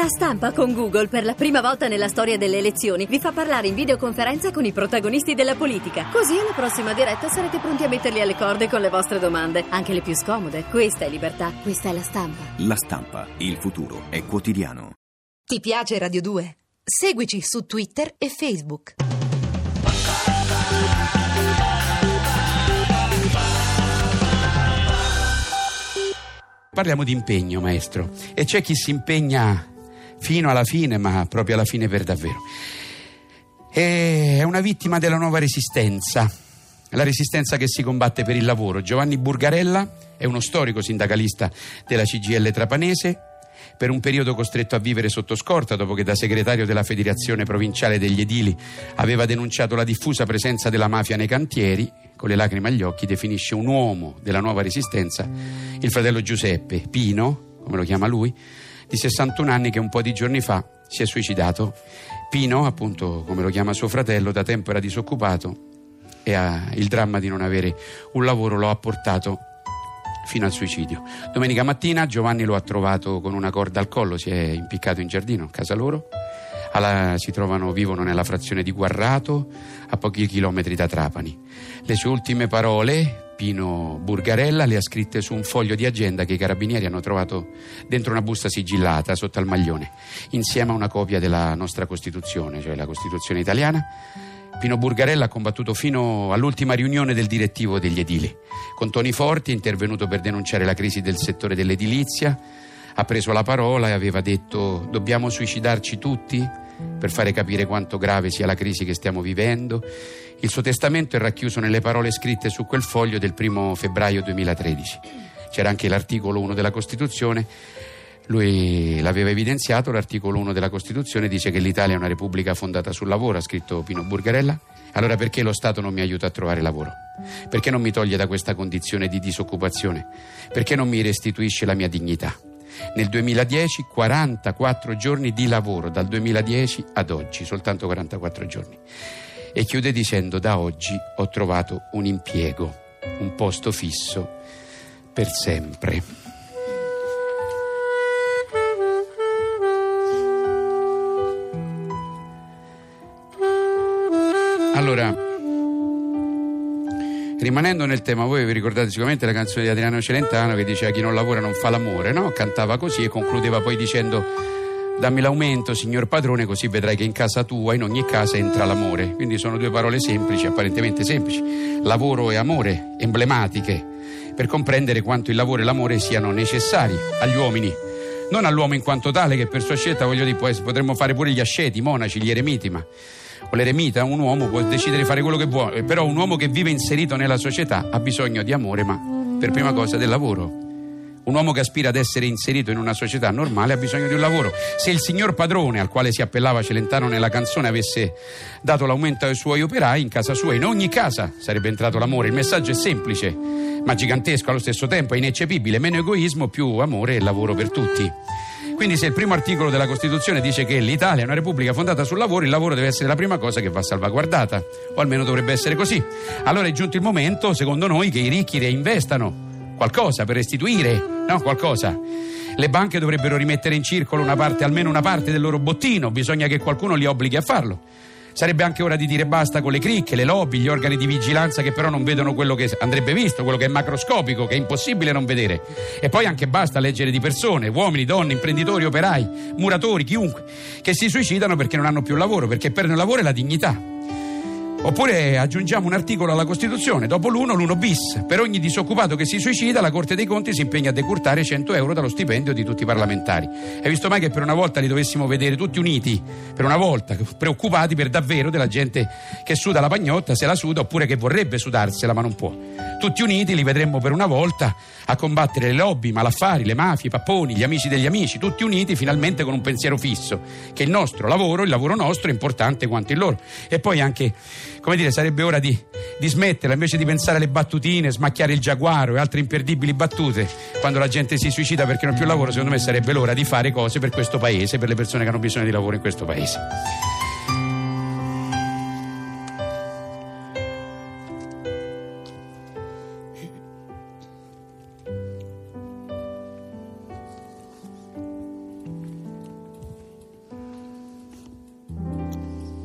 Stampa con Google per la prima volta nella storia delle elezioni vi fa parlare in videoconferenza con i protagonisti della politica. Così alla prossima diretta sarete pronti a metterli alle corde con le vostre domande, anche le più scomode. Questa è libertà, questa è La Stampa. La Stampa, il futuro è quotidiano. Ti piace Radio 2? Seguici su Twitter e Facebook. Parliamo di impegno, maestro, e c'è chi si impegna fino alla fine, ma proprio alla fine per davvero. È una vittima della nuova resistenza, la resistenza che si combatte per il lavoro. Giovanni Burgarella è uno storico sindacalista della CGIL trapanese, per un periodo costretto a vivere sotto scorta dopo che da segretario della Federazione Provinciale degli Edili aveva denunciato la diffusa presenza della mafia nei cantieri. Con le lacrime agli occhi definisce un uomo della nuova resistenza il fratello Giuseppe Pino, come lo chiama lui, di 61 anni, che un po' di giorni fa si è suicidato. Pino, appunto come lo chiama suo fratello, da tempo era disoccupato e il dramma di non avere un lavoro lo ha portato fino al suicidio. Domenica mattina Giovanni lo ha trovato con una corda al collo, si è impiccato in giardino a casa loro. Vivono nella frazione di Guarrato, a pochi chilometri da Trapani. Le sue ultime parole Pino Burgarella le ha scritte su un foglio di agenda che i carabinieri hanno trovato dentro una busta sigillata sotto al maglione, insieme a una copia della nostra Costituzione, cioè la Costituzione italiana. Pino Burgarella ha combattuto fino all'ultima riunione del direttivo degli edili. Con toni forti è intervenuto per denunciare la crisi del settore dell'edilizia, ha preso la parola e aveva detto: dobbiamo suicidarci tutti per fare capire quanto grave sia la crisi che stiamo vivendo. Il suo testamento è racchiuso nelle parole scritte su quel foglio del 1 febbraio 2013. C'era anche l'articolo 1 della Costituzione. Lui l'aveva evidenziato, l'articolo 1 della Costituzione dice che l'Italia è una repubblica fondata sul lavoro, ha scritto Pino Burgarella. Allora perché lo Stato non mi aiuta a trovare lavoro? Perché non mi toglie da questa condizione di disoccupazione? Perché non mi restituisce la mia dignità? Nel 2010 44 giorni di lavoro, dal 2010 ad oggi, soltanto 44 giorni. E chiude dicendo: da oggi ho trovato un impiego, un posto fisso per sempre. Allora, rimanendo nel tema, voi vi ricordate sicuramente la canzone di Adriano Celentano che diceva: chi non lavora non fa l'amore, no? Cantava così e concludeva poi dicendo: dammi l'aumento, signor padrone, così vedrai che in casa tua, in ogni casa, entra l'amore. Quindi sono due parole semplici, apparentemente semplici, lavoro e amore, emblematiche, per comprendere quanto il lavoro e l'amore siano necessari agli uomini. Non all'uomo in quanto tale, che per sua scelta, voglio dire, potremmo fare pure gli asceti, i monaci, gli eremiti, ma o l'eremita, un uomo può decidere di fare quello che vuole, però un uomo che vive inserito nella società ha bisogno di amore, ma per prima cosa del lavoro. Un uomo che aspira ad essere inserito in una società normale ha bisogno di un lavoro. Se il signor padrone, al quale si appellava Celentano nella canzone, avesse dato l'aumento ai suoi operai, in casa sua, in ogni casa, sarebbe entrato l'amore. Il messaggio è semplice, ma gigantesco allo stesso tempo, è ineccepibile: meno egoismo, più amore e lavoro per tutti. Quindi se il primo articolo della Costituzione dice che l'Italia è una repubblica fondata sul lavoro, il lavoro deve essere la prima cosa che va salvaguardata, o almeno dovrebbe essere così. Allora è giunto il momento, secondo noi, che i ricchi reinvestano qualcosa per restituire, no? Qualcosa. Le banche dovrebbero rimettere in circolo una parte, almeno una parte del loro bottino, bisogna che qualcuno li obblighi a farlo. Sarebbe anche ora di dire basta con le cricche, le lobby, gli organi di vigilanza che però non vedono quello che andrebbe visto, quello che è macroscopico, che è impossibile non vedere. E poi anche basta leggere di persone, uomini, donne, imprenditori, operai, muratori, chiunque, che si suicidano perché non hanno più lavoro, perché perdono il lavoro e la dignità. Oppure aggiungiamo un articolo alla Costituzione, dopo l'uno bis. Per ogni disoccupato che si suicida, la Corte dei Conti si impegna a decurtare 100 euro dallo stipendio di tutti i parlamentari. Hai visto mai che per una volta li dovessimo vedere tutti uniti, per una volta, preoccupati per davvero della gente che suda la pagnotta, se la suda, oppure che vorrebbe sudarsela ma non può. Tutti uniti li vedremmo per una volta a combattere le lobby, i malaffari, le mafie, i papponi, gli amici degli amici, tutti uniti finalmente con un pensiero fisso, che il nostro lavoro, il lavoro nostro, è importante quanto il loro. E poi anche, come dire, sarebbe ora di smetterla, invece di pensare alle battutine, smacchiare il giaguaro e altre imperdibili battute quando la gente si suicida perché non ha più lavoro. Secondo me sarebbe l'ora di fare cose per questo paese, per le persone che hanno bisogno di lavoro in questo paese.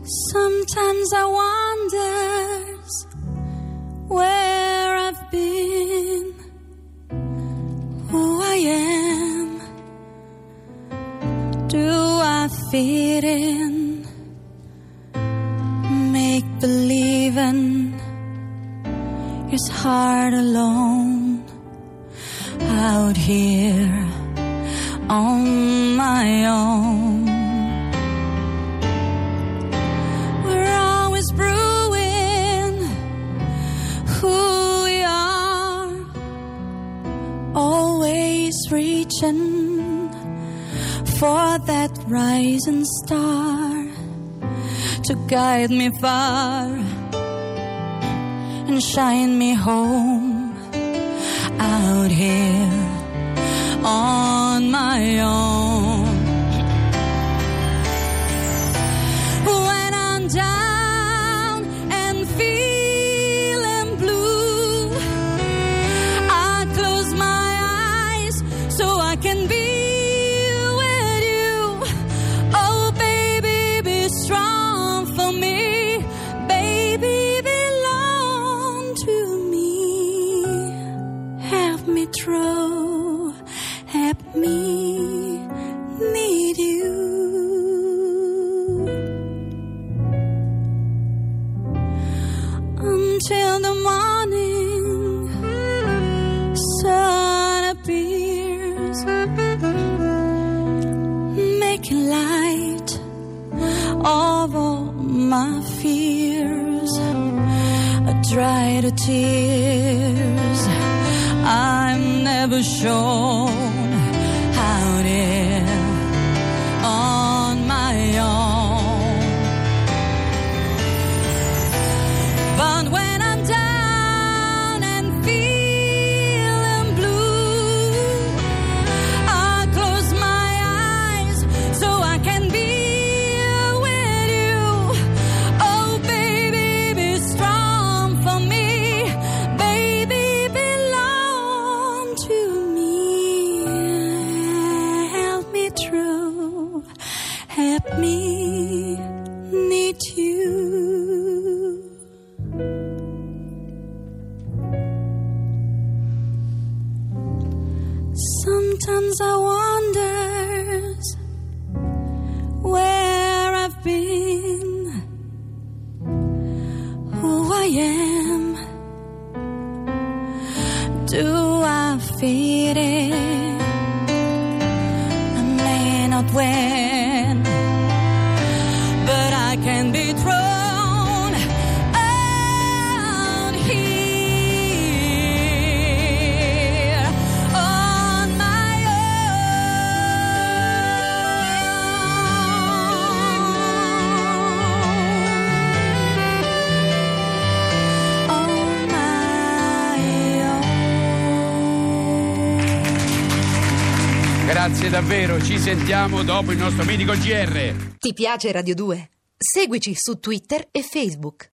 Sometimes I wonder where I've been, who I am. Do I fit in? Make believing is hard alone out here on my own. We're always brewing who we are, always reaching for that rising star to guide me far and shine me home out here on my own. When I'm down and feeling blue, I close my eyes so I can be with you. Oh baby, be strong for me. Baby, belong to me. Help me through, help me need you. Until the morning sun appears, making light of all my fears, dry the tears I'm never shown out here on my own. But when I'm down and feeling blue, I close my eyes so I can be with you. Oh baby, be strong for me. Baby, belong to me. Help me through, help me need you. Sometimes I wonder where I've been, who I am. Do I fit in? I may not win, but I can be thrown out here on my own. On my own. Grazie davvero, ci sentiamo dopo il nostro mitico GR. Ti piace Radio 2? Seguici su Twitter e Facebook.